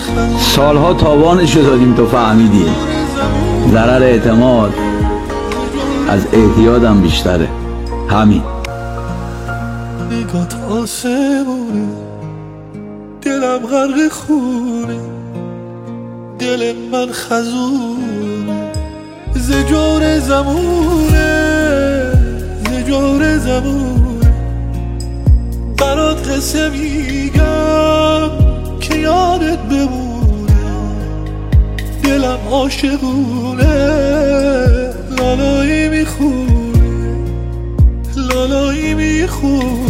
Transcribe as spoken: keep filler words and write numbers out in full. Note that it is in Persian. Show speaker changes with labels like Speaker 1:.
Speaker 1: سالها تاوانشو دادیم تو فهمیدی. ضرر اعتماد از اعتیادم بیشتره. همین.
Speaker 2: نگات آسمونه، دلم غرق خونه، دل من خزونه، زجور زمونه، زجور زمونه. برات قصه میگم که یادت بمونه، دلم عاشقونه، لالایی میخونه، لالایی میخونه.